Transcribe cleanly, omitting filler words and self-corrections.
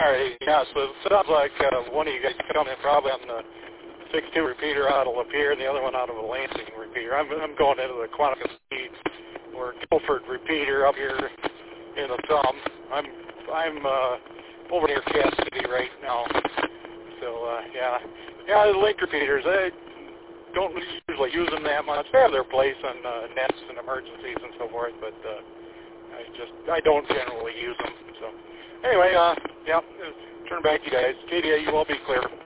All right, yeah, so it sounds like one of you guys coming in probably on the 6.2 repeater out of Lapeer and the other one out of a Lansing repeater. I'm going into the Quantica Speed or Guilford repeater up here in the thumb. I'm over near Cass City right now. So, yeah, the link repeaters, I don't usually use them that much. They have their place on nets and emergencies and so forth, but I don't generally use them. So, anyway, yeah, turn back to you guys. KDA, you will be clear.